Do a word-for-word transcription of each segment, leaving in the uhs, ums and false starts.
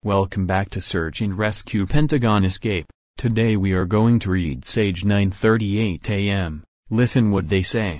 Welcome back to Search and Rescue Pentagon Escape. Today we are going to read Sage nine thirty-eight A M. Listen what they say.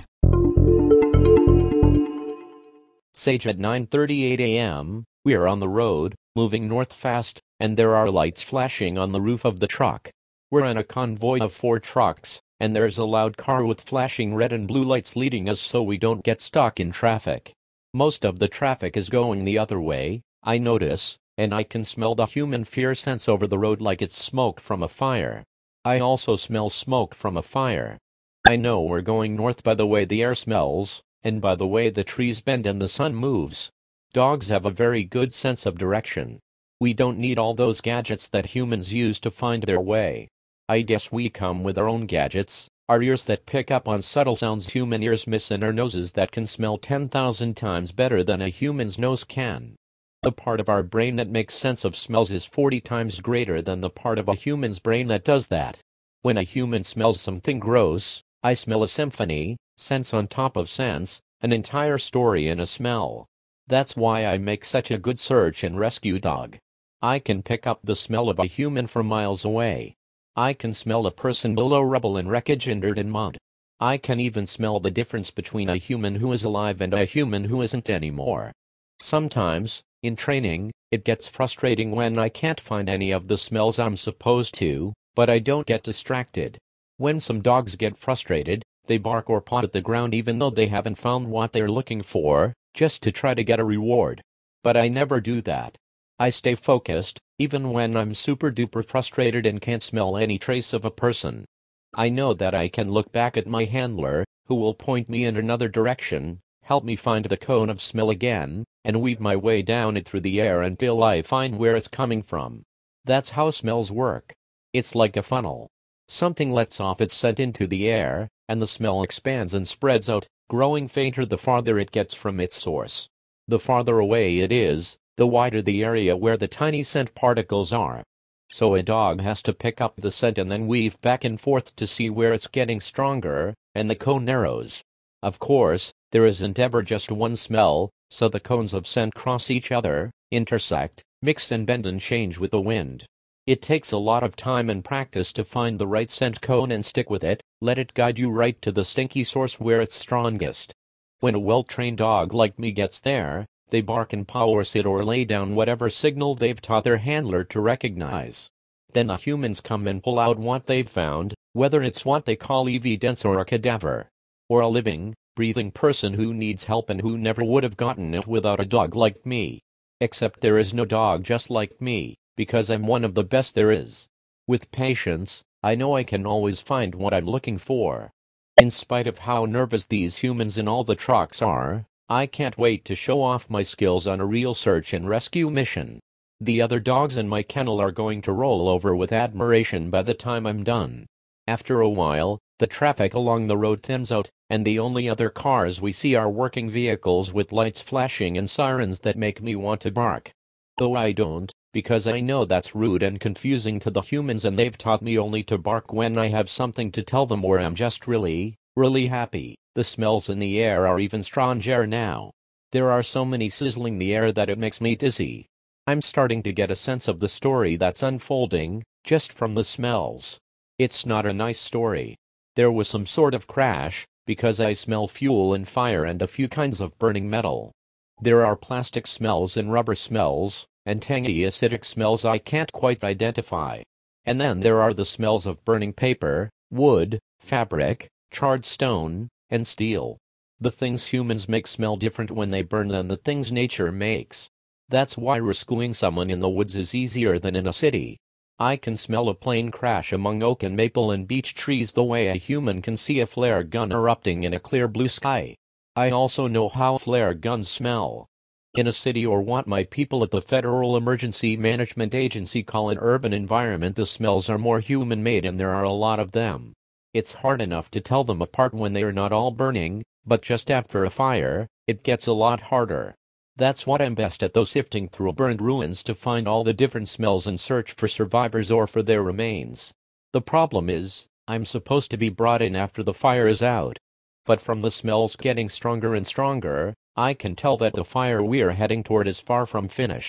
Sage at nine thirty-eight A M, we are on the road, moving north fast, and there are lights flashing on the roof of the truck. We're in a convoy of four trucks, and there's a loud car with flashing red and blue lights leading us so we don't get stuck in traffic. Most of the traffic is going the other way, I notice, and I can smell the human fear sense over the road like it's smoke from a fire. I also smell smoke from a fire. I know we're going north by the way the air smells, and by the way the trees bend and the sun moves. Dogs have a very good sense of direction. We don't need all those gadgets that humans use to find their way. I guess we come with our own gadgets, our ears that pick up on subtle sounds human ears miss and our noses that can smell ten thousand times better than a human's nose can. The part of our brain that makes sense of smells is forty times greater than the part of a human's brain that does that. When a human smells something gross, I smell a symphony, sense on top of sense, an entire story in a smell. That's why I make such a good search and rescue dog. I can pick up the smell of a human from miles away. I can smell a person below rubble and wreckage and dirt and mud. I can even smell the difference between a human who is alive and a human who isn't anymore. Sometimes, in training, it gets frustrating when I can't find any of the smells I'm supposed to, but I don't get distracted. When some dogs get frustrated, they bark or paw at the ground even though they haven't found what they're looking for, just to try to get a reward. But I never do that. I stay focused, even when I'm super duper frustrated and can't smell any trace of a person. I know that I can look back at my handler, who will point me in another direction, help me find the cone of smell again, and weave my way down it through the air until I find where it's coming from. That's how smells work. It's like a funnel. Something lets off its scent into the air, and the smell expands and spreads out, growing fainter the farther it gets from its source. The farther away it is, the wider the area where the tiny scent particles are. So a dog has to pick up the scent and then weave back and forth to see where it's getting stronger, and the cone narrows. Of course, there isn't ever just one smell, so the cones of scent cross each other, intersect, mix and bend and change with the wind. It takes a lot of time and practice to find the right scent cone and stick with it, let it guide you right to the stinky source where it's strongest. When a well-trained dog like me gets there, they bark and paw or sit or lay down whatever signal they've taught their handler to recognize. Then the humans come and pull out what they've found, whether it's what they call evidence or a cadaver, or a living, breathing person who needs help and who never would have gotten it without a dog like me. Except there is no dog just like me, because I'm one of the best there is. With patience, I know I can always find what I'm looking for. In spite of how nervous these humans in all the trucks are, I can't wait to show off my skills on a real search and rescue mission. The other dogs in my kennel are going to roll over with admiration by the time I'm done. After a while, the traffic along the road thins out, and the only other cars we see are working vehicles with lights flashing and sirens that make me want to bark. Though I don't, because I know that's rude and confusing to the humans and they've taught me only to bark when I have something to tell them or I'm just really, really happy. The smells in the air are even stronger now. There are so many sizzling the air that it makes me dizzy. I'm starting to get a sense of the story that's unfolding, just from the smells. It's not a nice story. There was some sort of crash, because I smell fuel and fire and a few kinds of burning metal. There are plastic smells and rubber smells, and tangy acidic smells I can't quite identify. And then there are the smells of burning paper, wood, fabric, charred stone, and steel. The things humans make smell different when they burn than the things nature makes. That's why rescuing someone in the woods is easier than in a city. I can smell a plane crash among oak and maple and beech trees the way a human can see a flare gun erupting in a clear blue sky. I also know how flare guns smell. In a city or what my people at the Federal Emergency Management Agency call an urban environment, the smells are more human-made and there are a lot of them. It's hard enough to tell them apart when they are not all burning, but just after a fire, it gets a lot harder. That's what I'm best at, though, sifting through burned ruins to find all the different smells and search for survivors or for their remains. The problem is, I'm supposed to be brought in after the fire is out. But from the smells getting stronger and stronger, I can tell that the fire we're heading toward is far from finished.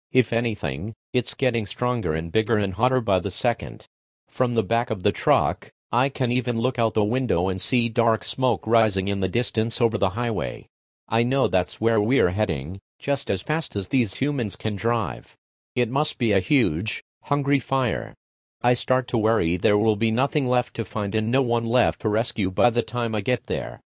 If anything, it's getting stronger and bigger and hotter by the second. From the back of the truck, I can even look out the window and see dark smoke rising in the distance over the highway. I know that's where we're heading, just as fast as these humans can drive. It must be a huge, hungry fire. I start to worry there will be nothing left to find and no one left to rescue by the time I get there.